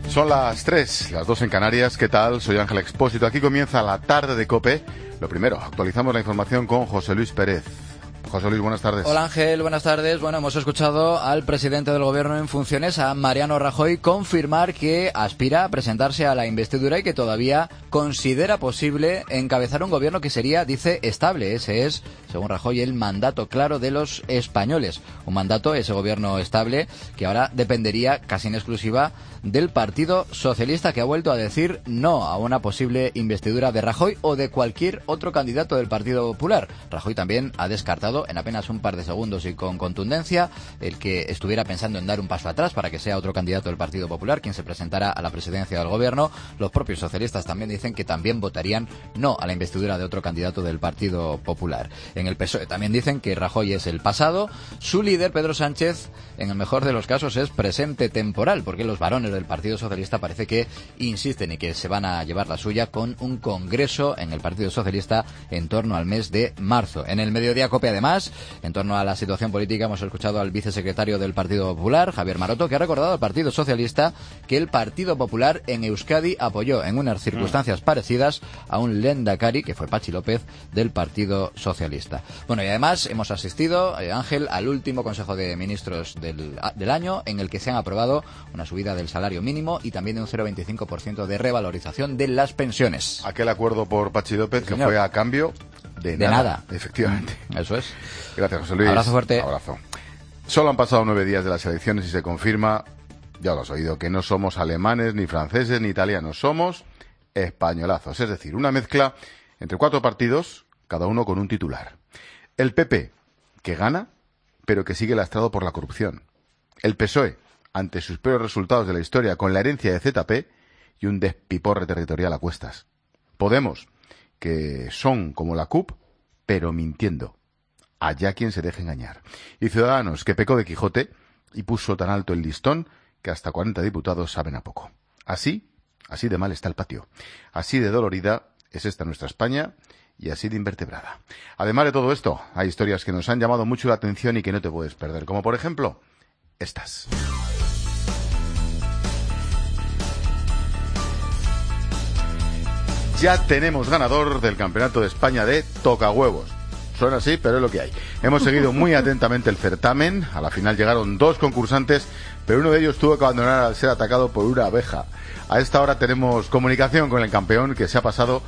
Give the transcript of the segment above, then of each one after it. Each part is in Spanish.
Son las 3, las 2 en Canarias. ¿Qué tal? Soy Ángel Expósito. Aquí comienza la tarde de COPE. Lo primero, actualizamos la información con José Luis Pérez. José Luis, buenas tardes. Hola Ángel, buenas tardes. Bueno, hemos escuchado al presidente del Gobierno en funciones, a Mariano Rajoy, confirmar que aspira a presentarse a la investidura y que todavía considera posible encabezar un gobierno que sería, dice, estable. Ese es, según Rajoy, el mandato claro de los españoles. Un mandato, ese gobierno estable, que ahora dependería casi en exclusiva del Partido Socialista, que ha vuelto a decir no a una posible investidura de Rajoy o de cualquier otro candidato del Partido Popular. Rajoy también ha descartado en apenas un par de segundos y con contundencia el que estuviera pensando en dar un paso atrás para que sea otro candidato del Partido Popular quien se presentara a la presidencia del Gobierno. Los propios socialistas también dicen que también votarían no a la investidura de otro candidato del Partido Popular. En el PSOE también dicen que Rajoy es el pasado. Su líder, Pedro Sánchez, en el mejor de los casos es presente temporal, porque los varones del Partido Socialista parece que insisten y que se van a llevar la suya con un congreso en el Partido Socialista en torno al mes de marzo. En el Mediodía COPE, además, en torno a la situación política, hemos escuchado al vicesecretario del Partido Popular, Javier Maroto, que ha recordado al Partido Socialista que el Partido Popular en Euskadi apoyó en unas circunstancias parecidas a un lehendakari, que fue Patxi López, del Partido Socialista. Bueno, y además hemos asistido, Ángel, al último Consejo de Ministros del año, en el que se han aprobado una subida del salario mínimo y también de un 0,25% de revalorización de las pensiones. Aquel acuerdo por Patxi López, que fue a cambio de nada. Efectivamente. Eso es. Gracias, José Luis. Abrazo fuerte. Abrazo. Solo han pasado 9 días de las elecciones y se confirma, ya lo has oído, que no somos alemanes, ni franceses, ni italianos. Somos españolazos. Es decir, una mezcla entre 4 partidos, cada uno con un titular. El PP, que gana, pero que sigue lastrado por la corrupción. El PSOE, ante sus peores resultados de la historia, con la herencia de ZP y un despiporre territorial a cuestas. Podemos, que son como la CUP, pero mintiendo. Allá quien se deje engañar. Y Ciudadanos, que pecó de Quijote y puso tan alto el listón que hasta 40 diputados saben a poco. Así de mal está el patio. Así de dolorida es esta nuestra España y así de invertebrada. Además de todo esto, hay historias que nos han llamado mucho la atención y que no te puedes perder, como por ejemplo estas. Ya tenemos ganador del Campeonato de España de Tocahuevos. Suena así, pero es lo que hay. Hemos seguido muy atentamente el certamen. A la final llegaron 2 concursantes, pero uno de ellos tuvo que abandonar al ser atacado por una abeja. A esta hora tenemos comunicación con el campeón, que se ha pasado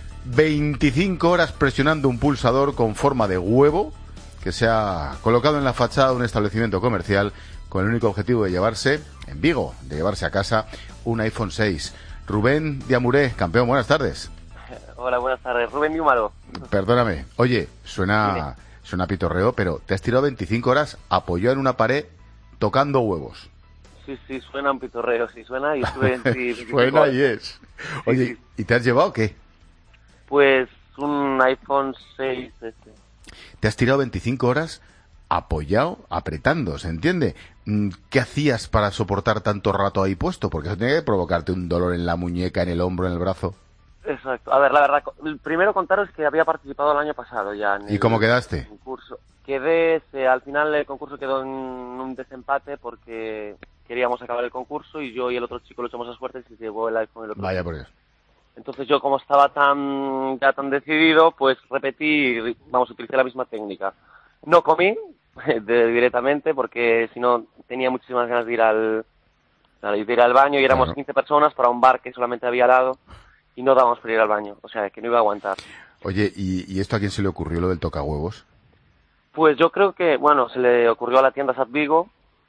25 horas presionando un pulsador con forma de huevo que se ha colocado en la fachada de un establecimiento comercial con el único objetivo de llevarse, en Vigo, de llevarse a casa un iPhone 6. Rubén Diamuré, campeón, buenas tardes. Hola, buenas tardes. Rubén Diumaro. Perdóname. Oye, suena pitorreo, pero te has tirado 25 horas apoyado en una pared tocando huevos. Sí, suena un pitorreo, sí suena y estuve en sí. Suena y es. Oye, sí. ¿Y te has llevado qué? Pues un iPhone 6 Te has tirado 25 horas apoyado, apretando, ¿se entiende? ¿Qué hacías para soportar tanto rato ahí puesto? Porque eso tiene que provocarte un dolor en la muñeca, en el hombro, en el brazo. Exacto. A ver, la verdad, primero contaros que había participado el año pasado ya. ¿Y cómo quedaste? Concurso. Quedé, al final el concurso quedó en un desempate porque queríamos acabar el concurso y yo y el otro chico lo echamos a suerte y se llevó el iPhone el otro. Vaya por Dios. Entonces yo, como estaba tan decidido, pues repetí, utilicé la misma técnica. No comí directamente porque si no tenía muchísimas ganas de ir al baño y éramos 15 personas para un bar que solamente había al lado y no dábamos para ir al baño, o sea que no iba a aguantar. Oye, ¿y esto a quién se le ocurrió, lo del tocahuevos? Pues yo creo que, se le ocurrió a la tienda Sat Vigo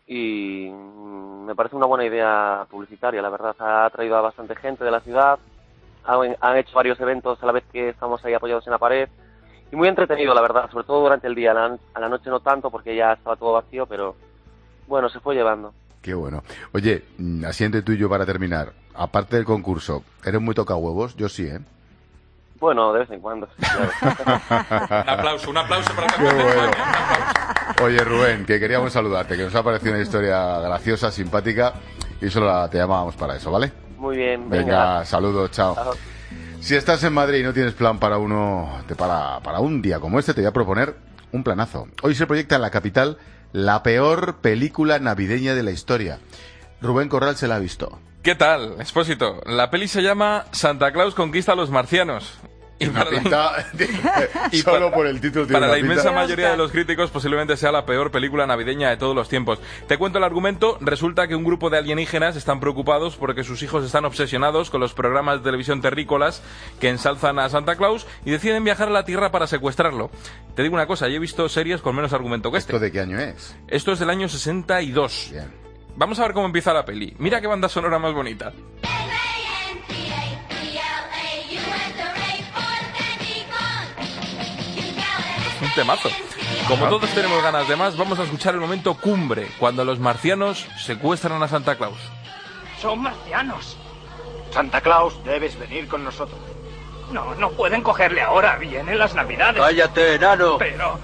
y me parece una buena idea publicitaria, la verdad. Ha traído a bastante gente de la ciudad, han hecho varios eventos a la vez que estamos ahí apoyados en la pared y muy entretenido, la verdad, sobre todo durante el día. A la noche no tanto porque ya estaba todo vacío, pero bueno, se fue llevando. Qué bueno. Oye, así entre tú y yo para terminar, aparte del concurso, ¿eres muy tocahuevos? Yo sí, ¿eh? Bueno, de vez en cuando, sí, claro. Un aplauso para el campeón de España, un aplauso. Oye, Rubén, que queríamos saludarte, que nos ha parecido una historia graciosa, simpática, y solo te llamábamos para eso, ¿vale? Muy bien. Venga, saludos, chao. Chao. Si estás en Madrid y no tienes plan para un día como este, te voy a proponer un planazo. Hoy se proyecta en la capital la peor película navideña de la historia. Rubén Corral se la ha visto. ¿Qué tal, Expósito? La peli se llama Santa Claus conquista a los marcianos. Y solo por el título tiene para la pinta. inmensa mayoría de los críticos posiblemente sea la peor película navideña de todos los tiempos. Te cuento el argumento. Resulta que un grupo de alienígenas están preocupados porque sus hijos están obsesionados con los programas de televisión terrícolas que ensalzan a Santa Claus y deciden viajar a la Tierra para secuestrarlo. Te digo una cosa, yo he visto series con menos argumento que este. ¿Esto de qué año es? Esto es del año 62. Bien. Vamos a ver cómo empieza la peli. Mira qué banda sonora más bonita. Un temazo. Como todos tenemos ganas de más, vamos a escuchar el momento cumbre, cuando los marcianos secuestran a Santa Claus. Son marcianos. Santa Claus, debes venir con nosotros. No pueden cogerle ahora. Vienen las Navidades. ¡Cállate, enano! Pero...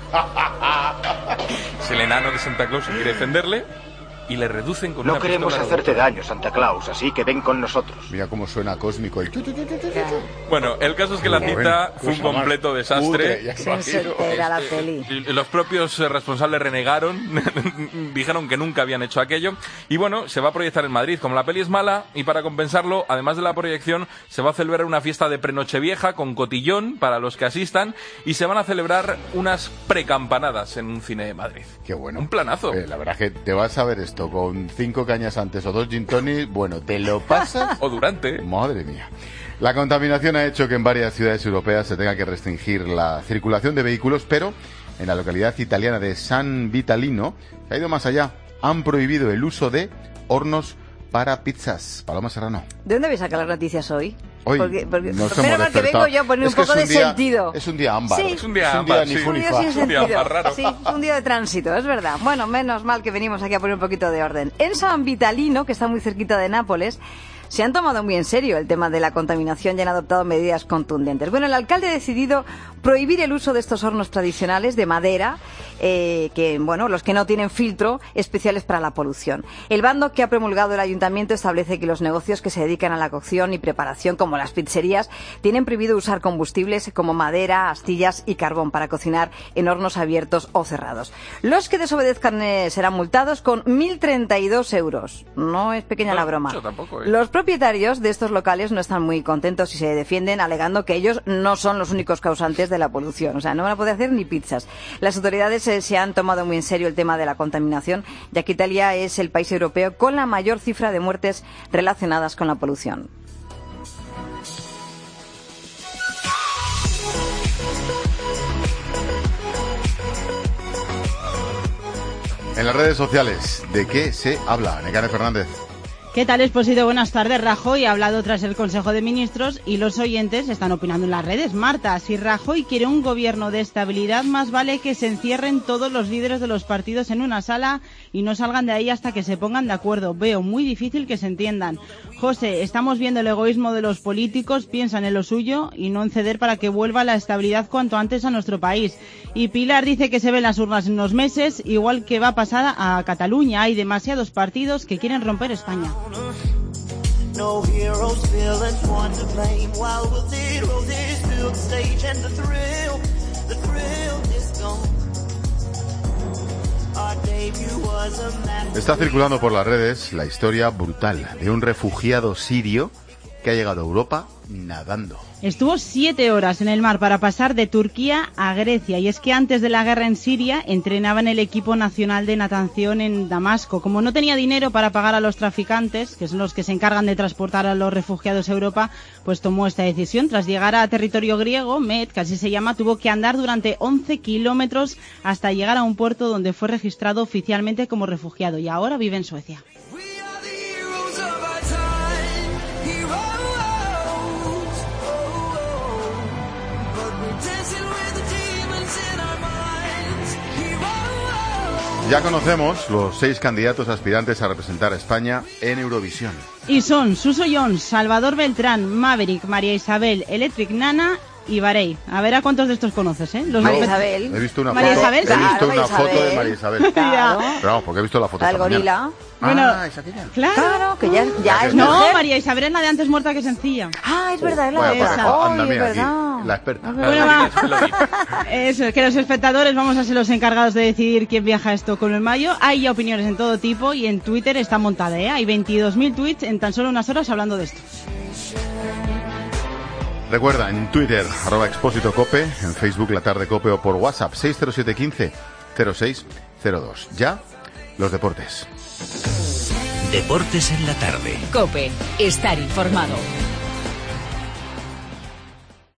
Es el enano de Santa Claus que quiere defenderle y le reducen con No una queremos pistola de hacerte bombero. daño, Santa Claus, así que ven con nosotros. Mira cómo suena cósmico el... Bueno, el caso es que la cita fue un completo desastre. Era la peli. Los propios responsables renegaron, dijeron que nunca habían hecho aquello. Y bueno, se va a proyectar en Madrid. Como la peli es mala, y para compensarlo, además de la proyección, se va a celebrar una fiesta de prenochevieja con cotillón para los que asistan, y se van a celebrar unas precampanadas en un cine de Madrid. Qué bueno. Un planazo. La verdad es que te vas a ver esto con 5 cañas antes o 2 gin tonics, bueno, te lo pasas... O durante. Madre mía. La contaminación ha hecho que en varias ciudades europeas se tenga que restringir la circulación de vehículos, pero en la localidad italiana de San Vitalino se ha ido más allá. Han prohibido el uso de hornos para pizzas. Paloma Serrano. ¿De dónde habéis sacado las noticias hoy? Hoy Porque nos menos hemos mal que vengo yo a poner Es un que poco es de un día- sentido. Es un día ámbar. Sí. Es un día ámbar, ni sí. fu Un ni día fa. sin Es un día sentido. más raro. Sí, es un día de tránsito, es verdad. Bueno, menos mal que venimos aquí a poner un poquito de orden. En San Vitalino, que está muy cerquita de Nápoles, se han tomado muy en serio el tema de la contaminación y han adoptado medidas contundentes. Bueno, el alcalde ha decidido prohibir el uso de estos hornos tradicionales de madera, los que no tienen filtro, especiales para la polución. El bando que ha promulgado el ayuntamiento establece que los negocios que se dedican a la cocción y preparación, como las pizzerías, tienen prohibido usar combustibles como madera, astillas y carbón para cocinar en hornos abiertos o cerrados. Los que desobedezcan serán multados con 1.032 euros. No es pequeña la broma. Mucho tampoco, Los propietarios de estos locales no están muy contentos y se defienden alegando que ellos no son los únicos causantes de la polución. O sea, no van a poder hacer ni pizzas. Las autoridades se han tomado muy en serio el tema de la contaminación, ya que Italia es el país europeo con la mayor cifra de muertes relacionadas con la polución. En las redes sociales, ¿de qué se habla? Nekane Fernández. ¿Qué tal, Expósito? Buenas tardes. Rajoy ha hablado tras el Consejo de Ministros y los oyentes están opinando en las redes. Marta, si Rajoy quiere un gobierno de estabilidad, más vale que se encierren todos los líderes de los partidos en una sala y no salgan de ahí hasta que se pongan de acuerdo. Veo muy difícil que se entiendan. José, estamos viendo el egoísmo de los políticos, piensan en lo suyo y no en ceder para que vuelva la estabilidad cuanto antes a nuestro país. Y Pilar dice que se ven las urnas en unos meses, igual que va a pasar a Cataluña. Hay demasiados partidos que quieren romper España. No heroes, villains, one to blame. While we're zeros, here's to the stage and the thrill is gone. Our debut was a massive. Está circulando por las redes la historia brutal de un refugiado sirio que ha llegado a Europa nadando. Estuvo 7 horas en el mar para pasar de Turquía a Grecia, y es que antes de la guerra en Siria entrenaba en el equipo nacional de natación en Damasco. Como no tenía dinero para pagar a los traficantes, que son los que se encargan de transportar a los refugiados a Europa, pues tomó esta decisión. Tras llegar a territorio griego, Med, que así se llama, tuvo que andar durante 11 kilómetros hasta llegar a un puerto donde fue registrado oficialmente como refugiado, y ahora vive en Suecia. Ya conocemos los 6 candidatos aspirantes a representar a España en Eurovisión. Y son Suso Jones, Salvador Beltrán, Maverick, María Isabel, Electric Nana y Varey. A ver a cuántos de estos conoces, ¿eh? María Isabel. He visto una María foto, Isabel, he visto claro, una María foto de Isabel. María Isabel. Claro. Pero vamos, porque he visto la foto La del esta mañana. gorila. Bueno, ¿es aquella? Claro. Que ya es No, mujer. María Isabel es la de antes muerta que sencilla. Ah, es verdad, es la Vaya de pareja, esa. anda, Ay, mira, es verdad. aquí, la experta. Bueno, va. Eso, que los espectadores vamos a ser los encargados de decidir quién viaja a Estocolmo en mayo. Hay ya opiniones en todo tipo y en Twitter está montada, ¿eh? Hay 22.000 tweets en tan solo unas horas hablando de esto. Recuerda, en Twitter, @expósitocope, en Facebook La Tarde Cope o por WhatsApp 607 15 0602. Ya, los deportes. Deportes en la tarde. COPE. Estar informado.